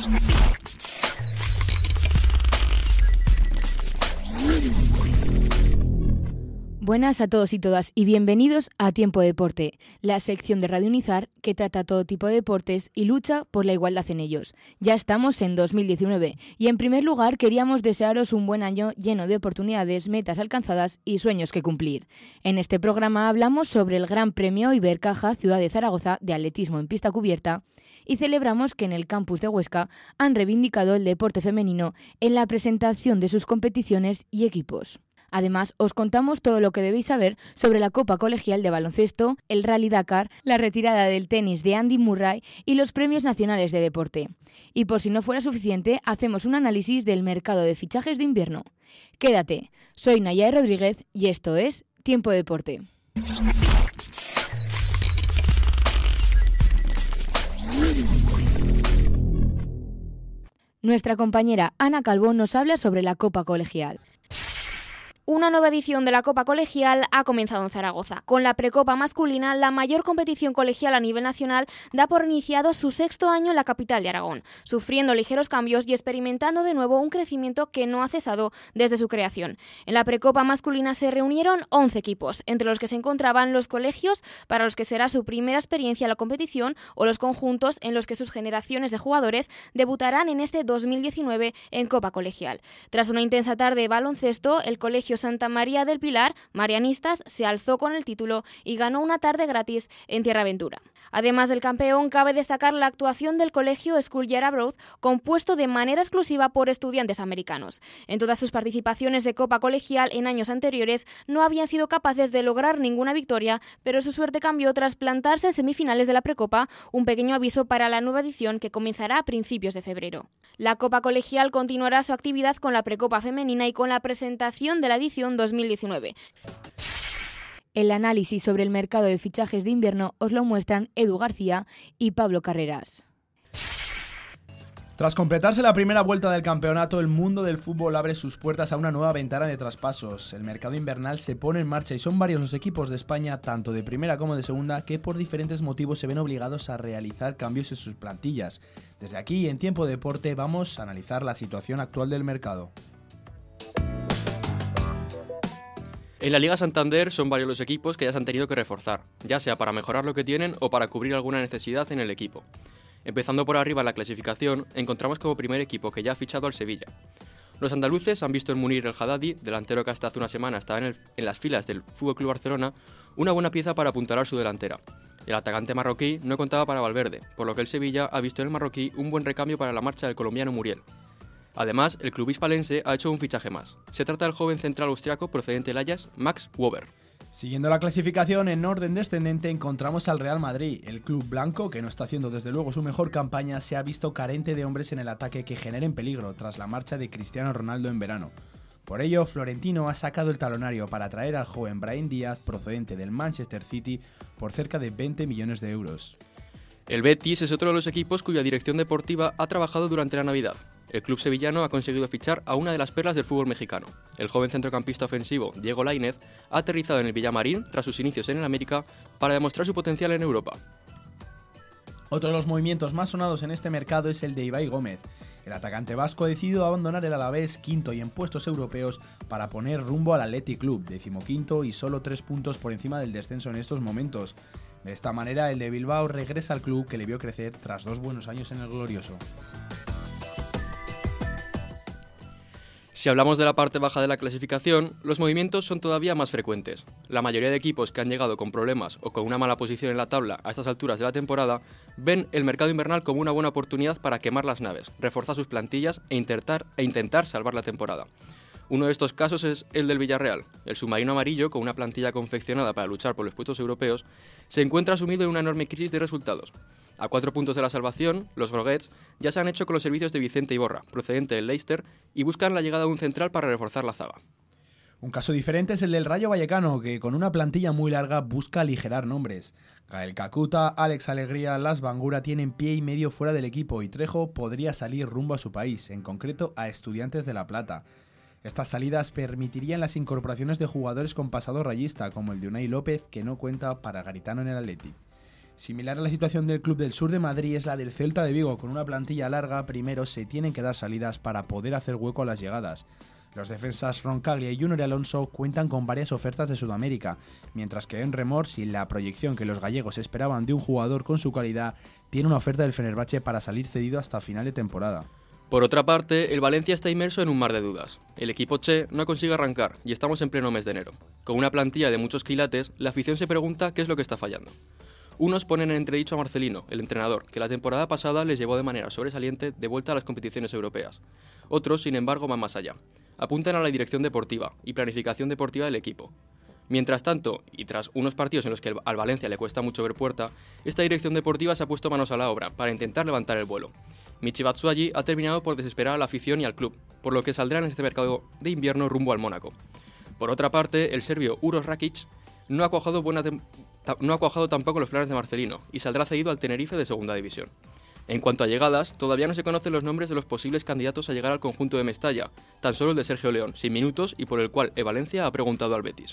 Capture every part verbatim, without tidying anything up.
Buenas a todos y todas y bienvenidos a Tiempo de Deporte, la sección de Radio Unizar que trata todo tipo de deportes y lucha por la igualdad en ellos. Ya estamos en dos mil diecinueve y en primer lugar queríamos desearos un buen año lleno de oportunidades, metas alcanzadas y sueños que cumplir. En este programa hablamos sobre el Gran Premio Ibercaja Ciudad de Zaragoza de atletismo en pista cubierta y celebramos que en el campus de Huesca han reivindicado el deporte femenino en la presentación de sus competiciones y equipos. Además, os contamos todo lo que debéis saber sobre la Copa Colegial de Baloncesto, el Rally Dakar, la retirada del tenis de Andy Murray y los premios nacionales de deporte. Y por si no fuera suficiente, hacemos un análisis del mercado de fichajes de invierno. Quédate, soy Nayade Rodríguez y esto es Tiempo de Deporte. Nuestra compañera Ana Calvo nos habla sobre la Copa Colegial. Una nueva edición de la Copa Colegial ha comenzado en Zaragoza. Con la Precopa masculina, la mayor competición colegial a nivel nacional da por iniciado su sexto año en la capital de Aragón, sufriendo ligeros cambios y experimentando de nuevo un crecimiento que no ha cesado desde su creación. En la Precopa masculina se reunieron once equipos, entre los que se encontraban los colegios para los que será su primera experiencia en la competición o los conjuntos en los que sus generaciones de jugadores debutarán en este dos mil diecinueve en Copa Colegial. Tras una intensa tarde de baloncesto, el Colegio Santa María del Pilar, Marianistas, se alzó con el título y ganó una tarde gratis en Tierra Aventura. Además del campeón, cabe destacar la actuación del Colegio Schoolyard Abroad, compuesto de manera exclusiva por estudiantes americanos. En todas sus participaciones de Copa Colegial en años anteriores no habían sido capaces de lograr ninguna victoria, pero su suerte cambió tras plantarse en semifinales de la Precopa, un pequeño aviso para la nueva edición que comenzará a principios de febrero. La Copa Colegial continuará su actividad con la Precopa femenina y con la presentación de la edición dos mil diecinueve. El análisis sobre el mercado de fichajes de invierno os lo muestran Edu García y Pablo Carreras. Tras completarse la primera vuelta del campeonato, el mundo del fútbol abre sus puertas a una nueva ventana de traspasos. El mercado invernal se pone en marcha y son varios los equipos de España, tanto de primera como de segunda, que por diferentes motivos se ven obligados a realizar cambios en sus plantillas. Desde aquí, en Tiempo de Deporte, vamos a analizar la situación actual del mercado. En la Liga Santander son varios los equipos que ya se han tenido que reforzar, ya sea para mejorar lo que tienen o para cubrir alguna necesidad en el equipo. Empezando por arriba en la clasificación, encontramos como primer equipo que ya ha fichado al Sevilla. Los andaluces han visto en Munir El Haddadi, delantero que hasta hace una semana estaba en, el, en las filas del F C Barcelona, una buena pieza para apuntalar su delantera. El atacante marroquí no contaba para Valverde, por lo que el Sevilla ha visto en el marroquí un buen recambio para la marcha del colombiano Muriel. Además, el club hispalense ha hecho un fichaje más. Se trata del joven central austriaco procedente del Ajax, Max Wober. Siguiendo la clasificación, en orden descendente encontramos al Real Madrid. El club blanco, que no está haciendo desde luego su mejor campaña, se ha visto carente de hombres en el ataque que generen peligro tras la marcha de Cristiano Ronaldo en verano. Por ello, Florentino ha sacado el talonario para traer al joven Brahim Díaz, procedente del Manchester City, por cerca de veinte millones de euros. El Betis es otro de los equipos cuya dirección deportiva ha trabajado durante la Navidad. El club sevillano ha conseguido fichar a una de las perlas del fútbol mexicano. El joven centrocampista ofensivo Diego Lainez ha aterrizado en el Villamarín tras sus inicios en el América para demostrar su potencial en Europa. Otro de los movimientos más sonados en este mercado es el de Ibai Gómez. El atacante vasco ha decidido abandonar el Alavés, quinto y en puestos europeos, para poner rumbo al Athletic Club, decimoquinto y solo tres puntos por encima del descenso en estos momentos. De esta manera, el de Bilbao regresa al club que le vio crecer tras dos buenos años en el glorioso. Si hablamos de la parte baja de la clasificación, los movimientos son todavía más frecuentes. La mayoría de equipos que han llegado con problemas o con una mala posición en la tabla a estas alturas de la temporada ven el mercado invernal como una buena oportunidad para quemar las naves, reforzar sus plantillas e intentar, e intentar salvar la temporada. Uno de estos casos es el del Villarreal. El submarino amarillo, con una plantilla confeccionada para luchar por los puestos europeos, se encuentra sumido en una enorme crisis de resultados. A cuatro puntos de la salvación, los groguets ya se han hecho con los servicios de Vicente Iborra, procedente del Leicester, y buscan la llegada de un central para reforzar la zaga. Un caso diferente es el del Rayo Vallecano, que con una plantilla muy larga busca aligerar nombres. Gael Kakuta, Alex Alegría, Las Bangura tienen pie y medio fuera del equipo y Trejo podría salir rumbo a su país, en concreto a Estudiantes de La Plata. Estas salidas permitirían las incorporaciones de jugadores con pasado rayista, como el de Unai López, que no cuenta para Garitano en el Athletic. Similar a la situación del Club del Sur de Madrid es la del Celta de Vigo. Con una plantilla larga, primero se tienen que dar salidas para poder hacer hueco a las llegadas. Los defensas Roncaglia y Junior Alonso cuentan con varias ofertas de Sudamérica, mientras que en Remor, sin la proyección que los gallegos esperaban de un jugador con su calidad, tiene una oferta del Fenerbahce para salir cedido hasta final de temporada. Por otra parte, el Valencia está inmerso en un mar de dudas. El equipo che no consigue arrancar y estamos en pleno mes de enero. Con una plantilla de muchos quilates, la afición se pregunta qué es lo que está fallando. Unos ponen en entredicho a Marcelino, el entrenador, que la temporada pasada les llevó de manera sobresaliente de vuelta a las competiciones europeas. Otros, sin embargo, van más allá. Apuntan a la dirección deportiva y planificación deportiva del equipo. Mientras tanto, y tras unos partidos en los que al Valencia le cuesta mucho ver puerta, esta dirección deportiva se ha puesto manos a la obra para intentar levantar el vuelo. Michi Batshuayi ha terminado por desesperar a la afición y al club, por lo que saldrá en este mercado de invierno rumbo al Mónaco. Por otra parte, el serbio Uroš Rakić no ha cuajado, buena tem- no ha cuajado tampoco los planes de Marcelino y saldrá cedido al Tenerife de segunda división. En cuanto a llegadas, todavía no se conocen los nombres de los posibles candidatos a llegar al conjunto de Mestalla, tan solo el de Sergio León, sin minutos y por el cual el Valencia ha preguntado al Betis.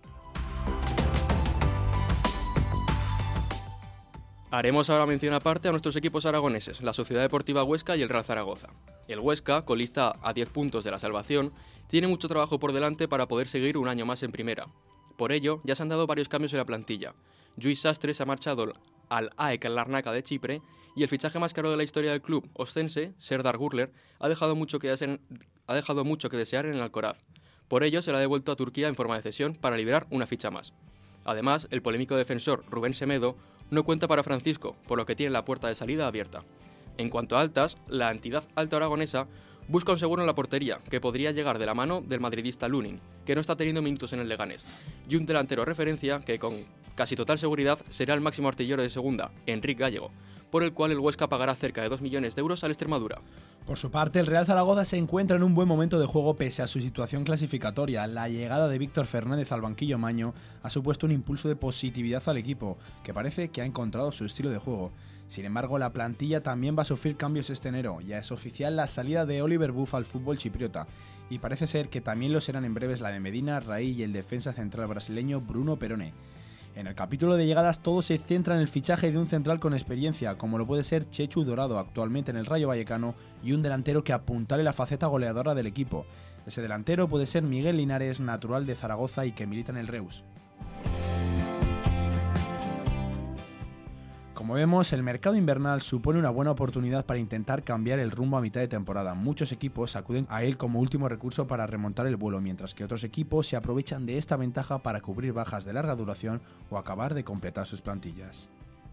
Haremos ahora mención aparte a nuestros equipos aragoneses, la Sociedad Deportiva Huesca y el Real Zaragoza. El Huesca, colista a diez puntos de la salvación, tiene mucho trabajo por delante para poder seguir un año más en primera. Por ello, ya se han dado varios cambios en la plantilla. Lluís Sastre se ha marchado al A E K Larnaca de Chipre y el fichaje más caro de la historia del club oscense, Serdar Gurler, ha dejado mucho que desear, ha dejado mucho que desear en el Alcoraz. Por ello, se le ha devuelto a Turquía en forma de cesión para liberar una ficha más. Además, el polémico defensor Rubén Semedo no cuenta para Francisco, por lo que tiene la puerta de salida abierta. En cuanto a altas, la entidad alta aragonesa busca un seguro en la portería, que podría llegar de la mano del madridista Lunin, que no está teniendo minutos en el Leganés, y un delantero referencia que con casi total seguridad será el máximo artillero de segunda, Enric Gallego, por el cual el Huesca pagará cerca de dos millones de euros al Extremadura. Por su parte, el Real Zaragoza se encuentra en un buen momento de juego pese a su situación clasificatoria. La llegada de Víctor Fernández al banquillo maño ha supuesto un impulso de positividad al equipo, que parece que ha encontrado su estilo de juego. Sin embargo, la plantilla también va a sufrir cambios este enero. Ya es oficial la salida de Oliver Buff al fútbol chipriota, y parece ser que también lo serán en breves la de Medina, Raí y el defensa central brasileño Bruno Perone. En el capítulo de llegadas todo se centra en el fichaje de un central con experiencia, como lo puede ser Chechu Dorado, actualmente en el Rayo Vallecano, y un delantero que apuntale la faceta goleadora del equipo. Ese delantero puede ser Miguel Linares, natural de Zaragoza y que milita en el Reus. Como vemos, el mercado invernal supone una buena oportunidad para intentar cambiar el rumbo a mitad de temporada. Muchos equipos acuden a él como último recurso para remontar el vuelo, mientras que otros equipos se aprovechan de esta ventaja para cubrir bajas de larga duración o acabar de completar sus plantillas.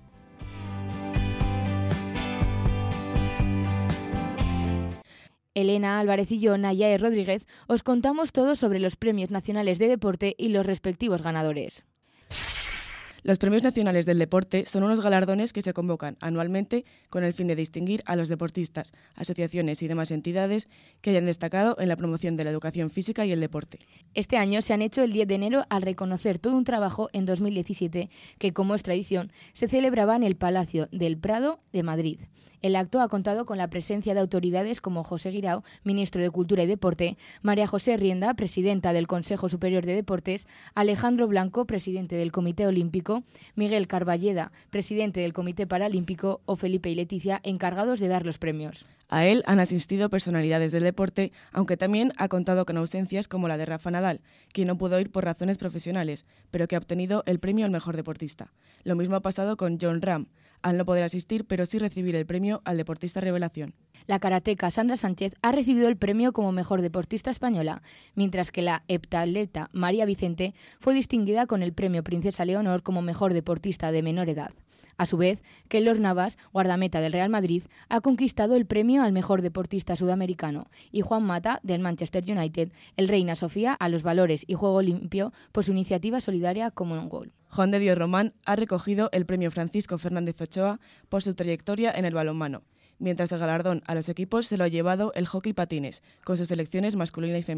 Elena Álvarez y yo, Nayae Rodríguez, os contamos todo sobre los premios nacionales de deporte y los respectivos ganadores. Los Premios Nacionales del Deporte son unos galardones que se convocan anualmente con el fin de distinguir a los deportistas, asociaciones y demás entidades que hayan destacado en la promoción de la educación física y el deporte. Este año se han hecho el diez de enero al reconocer todo un trabajo en dos mil diecisiete que, como es tradición, se celebraba en el Palacio del Prado de Madrid. El acto ha contado con la presencia de autoridades como José Guirao, ministro de Cultura y Deporte, María José Rienda, presidenta del Consejo Superior de Deportes, Alejandro Blanco, presidente del Comité Olímpico, Miguel Carballeda, presidente del Comité Paralímpico, o Felipe y Leticia, encargados de dar los premios. A él han asistido personalidades del deporte, aunque también ha contado con ausencias como la de Rafa Nadal, quien no pudo ir por razones profesionales, pero que ha obtenido el premio al mejor deportista. Lo mismo ha pasado con John Ram, al no poder asistir, pero sí recibir el premio al deportista revelación. La karateca Sandra Sánchez ha recibido el premio como mejor deportista española, mientras que la heptatleta María Vicente fue distinguida con el premio Princesa Leonor como mejor deportista de menor edad. A su vez, Keylor Navas, guardameta del Real Madrid, ha conquistado el premio al mejor deportista sudamericano, y Juan Mata, del Manchester United, el Reina Sofía a los valores y juego limpio por su iniciativa solidaria Common Goal. Juan de Dios Román ha recogido el premio Francisco Fernández Ochoa por su trayectoria en el balonmano, mientras el galardón a los equipos se lo ha llevado el hockey patines, con sus selecciones masculina y femenina.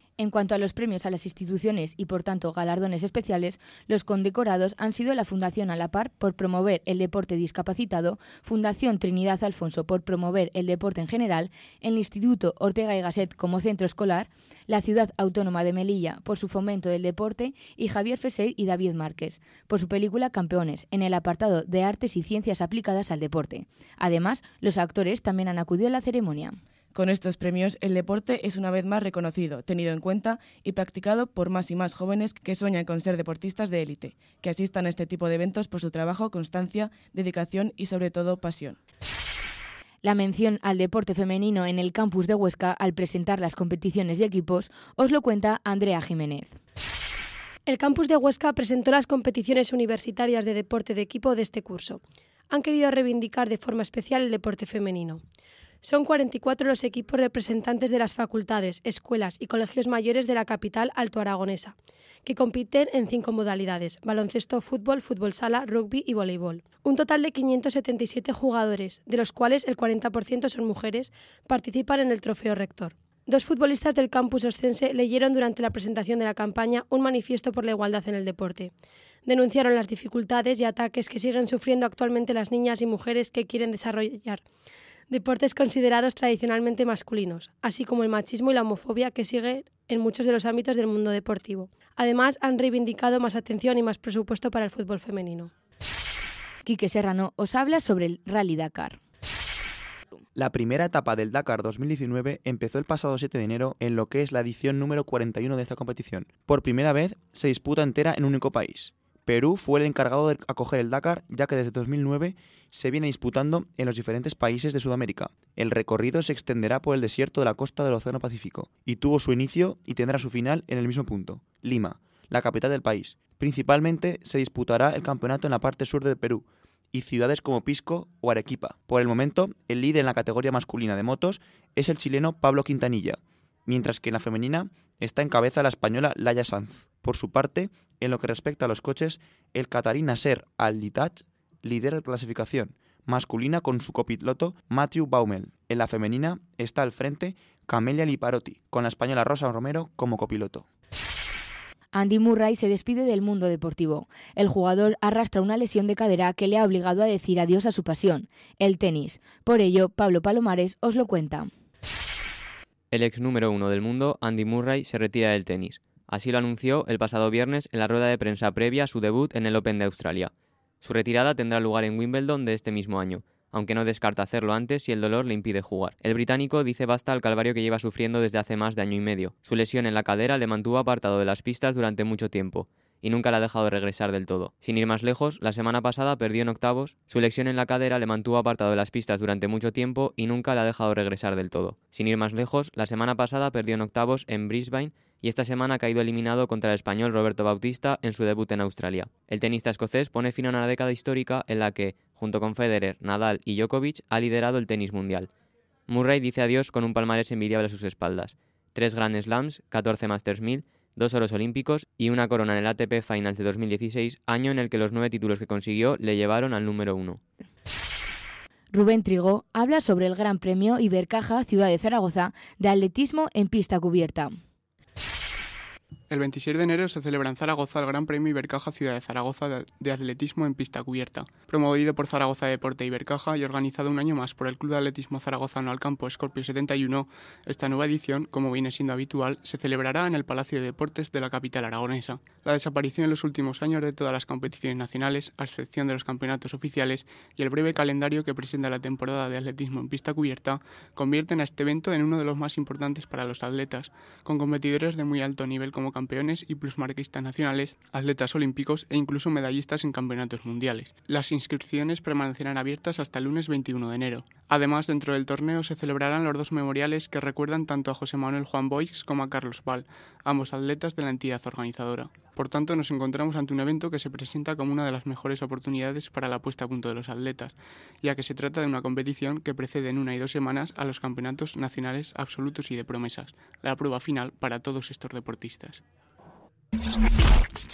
En cuanto a los premios a las instituciones y, por tanto, galardones especiales, los condecorados han sido la Fundación A la Par por promover el deporte discapacitado, Fundación Trinidad Alfonso por promover el deporte en general, el Instituto Ortega y Gasset como centro escolar, la Ciudad Autónoma de Melilla por su fomento del deporte y Javier Fesser y David Márquez por su película Campeones en el apartado de Artes y Ciencias aplicadas al deporte. Además, los actores también han acudido a la ceremonia. Con estos premios, el deporte es una vez más reconocido, tenido en cuenta y practicado por más y más jóvenes que sueñan con ser deportistas de élite, que asistan a este tipo de eventos por su trabajo, constancia, dedicación y sobre todo pasión. La mención al deporte femenino en el campus de Huesca al presentar las competiciones y equipos os lo cuenta Andrea Jiménez. El campus de Huesca presentó las competiciones universitarias de deporte de equipo de este curso. Han querido reivindicar de forma especial el deporte femenino. Son cuarenta y cuatro los equipos representantes de las facultades, escuelas y colegios mayores de la capital altoaragonesa, que compiten en cinco modalidades: baloncesto, fútbol, fútbol sala, rugby y voleibol. Un total de quinientos setenta y siete jugadores, de los cuales el cuarenta por ciento son mujeres, participan en el trofeo rector. Dos futbolistas del campus oscense leyeron durante la presentación de la campaña un manifiesto por la igualdad en el deporte. Denunciaron las dificultades y ataques que siguen sufriendo actualmente las niñas y mujeres que quieren desarrollar deportes considerados tradicionalmente masculinos, así como el machismo y la homofobia que sigue en muchos de los ámbitos del mundo deportivo. Además, han reivindicado más atención y más presupuesto para el fútbol femenino. Quique Serrano os habla sobre el Rally Dakar. La primera etapa del Dakar dos mil diecinueve empezó el pasado siete de enero en lo que es la edición número cuarenta y uno de esta competición. Por primera vez se disputa entera en un único país. Perú fue el encargado de acoger el Dakar, ya que desde dos mil nueve se viene disputando en los diferentes países de Sudamérica. El recorrido se extenderá por el desierto de la costa del Océano Pacífico y tuvo su inicio y tendrá su final en el mismo punto, Lima, la capital del país. Principalmente se disputará el campeonato en la parte sur de Perú y ciudades como Pisco o Arequipa. Por el momento, el líder en la categoría masculina de motos es el chileno Pablo Quintanilla, mientras que en la femenina está en cabeza la española Laia Sanz. Por su parte, en lo que respecta a los coches, el catarí Nasser Al-Littaj lidera la clasificación masculina con su copiloto Matthew Baumel. En la femenina está al frente Camelia Liparotti, con la española Rosa Romero como copiloto. Andy Murray se despide del mundo deportivo. El jugador arrastra una lesión de cadera que le ha obligado a decir adiós a su pasión, el tenis. Por ello, Pablo Palomares os lo cuenta. El ex número uno del mundo, Andy Murray, se retira del tenis. Así lo anunció el pasado viernes en la rueda de prensa previa a su debut en el Open de Australia. Su retirada tendrá lugar en Wimbledon de este mismo año, aunque no descarta hacerlo antes si el dolor le impide jugar. El británico dice basta al calvario que lleva sufriendo desde hace más de año y medio. Su lesión en la cadera le mantuvo apartado de las pistas durante mucho tiempo, y nunca le ha dejado regresar del todo. Sin ir más lejos, la semana pasada perdió en octavos. Su lesión en la cadera le mantuvo apartado de las pistas durante mucho tiempo y nunca le ha dejado regresar del todo. Sin ir más lejos, la semana pasada perdió en octavos en Brisbane y esta semana ha caído eliminado contra el español Roberto Bautista en su debut en Australia. El tenista escocés pone fin a una década histórica en la que, junto con Federer, Nadal y Djokovic, ha liderado el tenis mundial. Murray dice adiós con un palmarés envidiable a sus espaldas. Tres Grand Slams, catorce Masters mil, dos oros olímpicos y una corona en el A T P Finals de dos mil dieciséis, año en el que los nueve títulos que consiguió le llevaron al número uno. Rubén Trigo habla sobre el Gran Premio Ibercaja Ciudad de Zaragoza de atletismo en pista cubierta. El veintiséis de enero se celebra en Zaragoza el Gran Premio Ibercaja Ciudad de Zaragoza de atletismo en pista cubierta, promovido por Zaragoza Deporte Ibercaja y organizado un año más por el Club de Atletismo Zaragozano Alcampo Scorpio setenta y uno. Esta nueva edición, como viene siendo habitual, se celebrará en el Palacio de Deportes de la capital aragonesa. La desaparición en los últimos años de todas las competiciones nacionales, a excepción de los campeonatos oficiales, y el breve calendario que presenta la temporada de atletismo en pista cubierta, convierten a este evento en uno de los más importantes para los atletas, con competidores de muy alto nivel como campeones y plusmarquistas nacionales, atletas olímpicos e incluso medallistas en campeonatos mundiales. Las inscripciones permanecerán abiertas hasta el lunes veintiuno de enero. Además, dentro del torneo se celebrarán los dos memoriales que recuerdan tanto a José Manuel Juan Boix como a Carlos Val, ambos atletas de la entidad organizadora. Por tanto, nos encontramos ante un evento que se presenta como una de las mejores oportunidades para la puesta a punto de los atletas, ya que se trata de una competición que precede en una y dos semanas a los campeonatos nacionales absolutos y de promesas, la prueba final para todos estos deportistas.